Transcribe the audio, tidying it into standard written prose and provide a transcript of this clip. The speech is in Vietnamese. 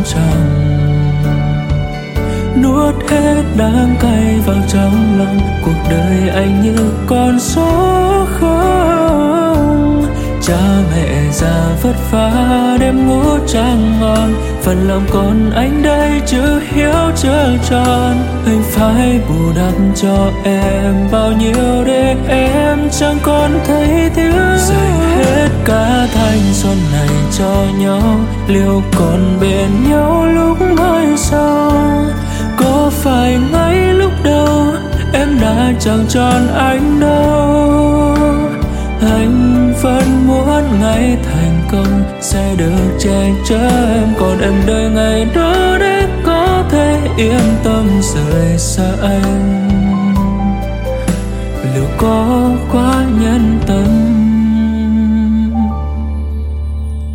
chẳng nuốt hết đắng cay vào trong lòng. Cuộc đời anh như con số không, cha mẹ già vất vả đêm ngủ chẳng ngon, phần lòng con anh đây chưa hiếu chưa tròn. Anh phải bù đắp cho em bao nhiêu để em chẳng còn thấy thiếu. Dành hết cả thanh xuân này cho nhau, liệu còn bên nhau lúc mai sau? Có phải ngay lúc đầu em đã chẳng tròn anh đâu? Anh vẫn muốn ngày thành công sẽ được che chở em, còn em đợi ngày đó để có thể yên tâm rời xa anh. Liệu có quá nhân tâm